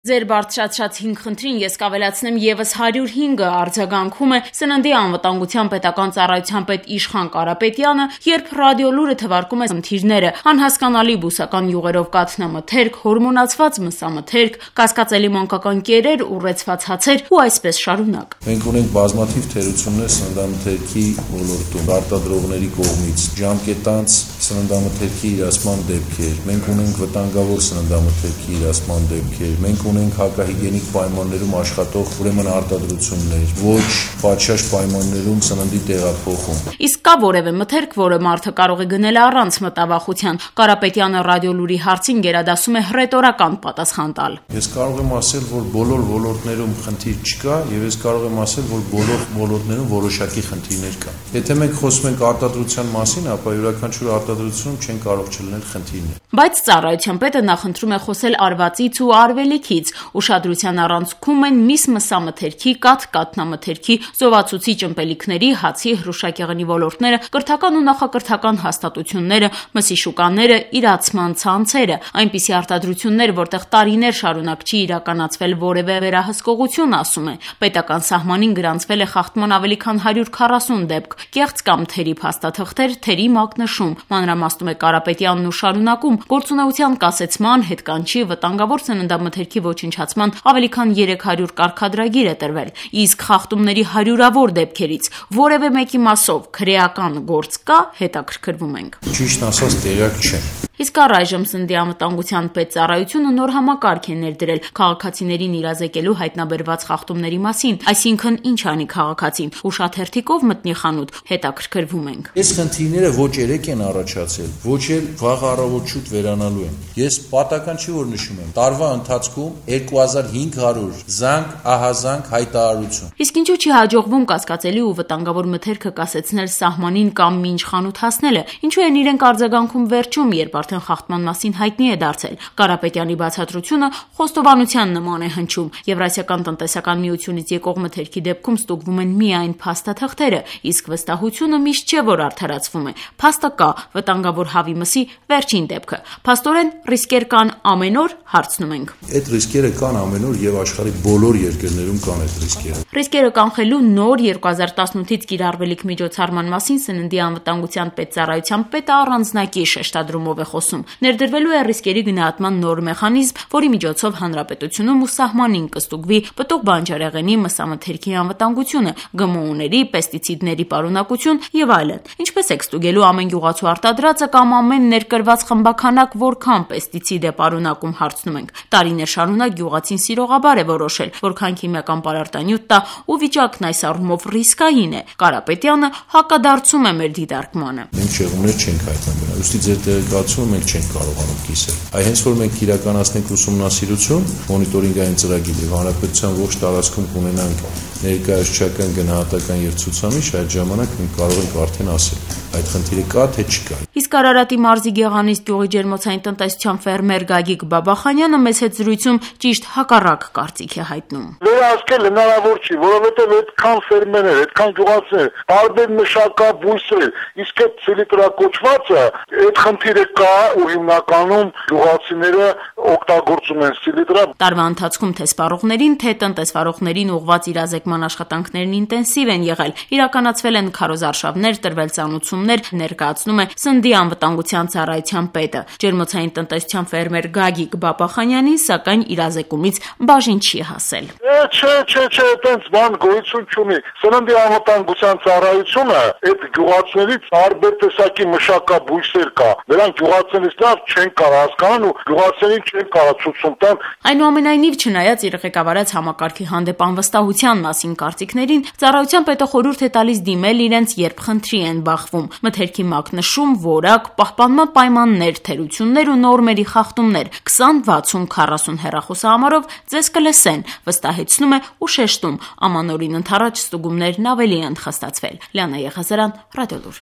Ձեր բարձրացրած 5 խնդրին ես կավելացնեմ եւս 105-ը արձագանքում է Սննդի անվտանգության պետական ծառայության պետ Իշխան Կարապետյանը, երբ ռադիոլուրը թվարկում է խնդիրները՝ անհասկանալի բուսական յուղերով կաթնամթերք, հորմոնացված մսամթերք, կասկածելի մանկական կերեր, ուռեցված հացեր ու այսպես շարունակ։ Մենք ունենք բազմաթիվ թերություններ սննդամթերքի ոլորտում, արտադրողների կողմից, ժամկետանց սննդամթերքի իրացման դեպքեր, մենք ունենք վտանգավոր սննդամթերքի իրացման դեպքեր, մենք ունենք հակահիգիենիկ պայմաններում աշխատող ուրեմն արտադրություններ, ոչ պատշաճ պայմաններում սննդի տեղափոխում։ Իսկ կա որևէ մթերք, որը մարդը կարող է գնել առանց մտավախության։ Կարապետյանը ռադիոլուրի հարցին գերադասում է հռետորական պատասխան տալ։ Ես կարող եմ ասել, որ բոլոր ոլորտներում խնդիր չկա, եւ ես կարող եմ ասել, որ բոլոր ոլորտներում որոշակի խնդիրներ կան։ Եթե մենք խոսում ենք արտադրության մասին, ապա յուրաքանչյուր արտադրությունում չեն կարող չլինել խնդիրներ։ Բայց ծառայության պետը նախընտրում է խոսել արվածից ու արվելիքից։ Ուշադրության առանցքում են միս մսամթերքի, կաթնամթերքի, զովացուցիչ ըմպելիքների, հացի, հրուշակեղենի ոլորտները, կրթական ու նախակրթական հաստատությունները, մսի շուկաները, իրացման ցանցերը, այնպիսի արտադրություններ, որտեղ տարիներ շարունակ չի իրականացվել որևէ վերահսկողություն, ասում է։ Պետական սահմանին գրանցվել է խախտման ավելի քան 140 դեպք, կեղծ կամ թերի փաստաթղթեր, թերի մակնշում, մանրամասնում է Կարապետյանն ու շարունակում, գործունեության կասեցման, հետկանչի, վտանգավոր սննդամթերքի ոչնչացման ավելի քան 300 կարգադրագիր է տրվել, իսկ խախտումների հարյուրավոր դեպքերից որևէ մեկի մասով քրեական գործ կա, հետաքրքրվում ենք։ Ճիշտ ասած, տեղյակ չեմ։ Իսկ առայժմ Սննդի անվտանգության պետծառայությունը նոր համակարգ է ներդրել քաղաքացիներին իրազեկելու հայտնաբերված խախտումների մասին, այսինքն ինչ անի քաղաքացին, ու շատ հերթիկով մտնի խանութ, հետաքրքրվում ենք։ Այս խնդիրները ոչ երեք են առաջացել, ոչ էլ վաղ առավոտ շուտ վերանալու են։ Ես պատական չի որ նշում եմ, տարվա ընթացքում 2500 զանգ, ահազանգ հայտարարություն։ Իսկ ինչու չի հաջողվում կասկածելի ու վտանգավոր մթերքը կասեցնել սահմանին կամ մինչ խանութ հասնելը, ինչու են իրենք արձագանքում վերջում, երբ արդեն խախտման մասին հայտնի է դարձել։ Կարապետյանի բացատրությունը խոստովանության նման է հնչում։ Եվրասիական տնտեսական միությունից եկող մթերքի դեպքում ստուգվում են միայն փաստաթղթերը, իսկ վստահությունը միշտ չէ, որ արդարացվում է։ Փաստը կա, վտանգավոր հավի մսի վերջին դեպքը։ Փաստորեն ռիսկեր կան ամեն օր, հարցնում ենք։ Այդ ռիսկերը կան ամեն օր եւ աշխարհի բոլոր երկրներում կան այդ ռիսկերը։ Ռիսկերը կանխելու նոր 2018-ից կիրառվելիք միջոցառման մասին Սննդի անվտանգության պետծառայության պետը առանձնակի շեշտադրումով է խոսում։ Ներդրվելու է ռիսկերի գնահատման նոր մեխանիզմ, որի միջոցով հանրապետությունում ու սահմանին կստուգվի պտուղ բանջարեղենի, մսամթերքի անվտանգությունը, ԳՄՈ-ների, պեստիցիդների պարունակություն եւ այլն։ Ինչպես է ստուգելու ամեն գյուղացու արտադրածը կամ ամեն ներկրված խմբականակ որքան պեստիցիդ է պարունակում, հարցնում ենք։ Տարիներ շարունակ գյուղացին սիրողաբար է որոշել, որքան քիմիական պարարտանյութ տա ու վիճակն այս առումով ռիսկային է։ Կարապետյանը հակադարձում է մեր դիտարկմանը։ Մենք շեղումներ չենք հայտնաբերել, ուստի ձեր տեղեկացումը մենք չենք կարողանում կիսել։ Այ հենց որ մենք իրականացնենք ուսումնասիրություն, մոնիտորինգային ծրագիր եւ հանրապետության ողջ տարածքում կունենանք ներկայացուցչական, գնահատական եւ ցուցամիջ, այդ ժամանակ մենք կարող ենք արդեն ասել այդ խնդիրը կա թե չկա։ Իսկ Արարատի մարզի Գեղանիստ գյուղի ջերմոցային տնտեսության ֆերմեր Գագիկ Բաբախանյանը մեծ հետ զրույցում ճիշտ հակառակ կարծիք է հայտնում։ Վերահսկել հնարավոր չի, որովհետև այդքան ֆերմերներ, այդքան գյուղացիներ, տարբեր մշակաբույսեր, իսկ այդ սիլիտրակոչվածը, այդ խնդիրը կա ու հիմնականում գյուղացիները օգտագործում են սիլիտրա։ Տարվա ընթացքում թե սպառողներին, թե տնտեսվարողներին ուղղված իրազեկման աշխատանքներն ինտենսիվ են եղել, իրականացվել են քարոզարշավներ, տրվել ծանուցումներ, ներկայացնում է Սննդի անվտանգության ծառայության պետը։ Ջերմոցային տնտեսության ֆերմեր Գագիկ Բաբախանյանին, սակայն իրազեկումից բաժին չի հասել։ Չէ, այդպես բան գոյություն չունի։ Սննդի անվտանգության ծառայությունը այդ գյուղացիներից տարբեր տեսակի մշակաբույսեր կա։ Նրանք գյուղացիներից լավ չեն կարող հասկանալ ու գյուղացիներին չեն կարող ցուցում տան։ Այնուամենայնիվ, չնայած իր ղեկավարած համակարգի հանդեպ անվստահության մասին կարծիքներին, ծառայության պետը խորհուրդ է տալիս դիմել իրենց, երբ խնդրի են բախվում։ Մթերքի մակնշում, որակ, պահպանման պայմաններ, թերություններ ու նորմերի խախտումներ 20, 60, 40 հեռախոսահամարով ձեզ կլսեն, վստահեցնում է ու շեշտում, ամանորին ընդառաջ ստուգումներն ավելի են խստացվել։ Լիանա Եղազարյան, Ռադիոլուր։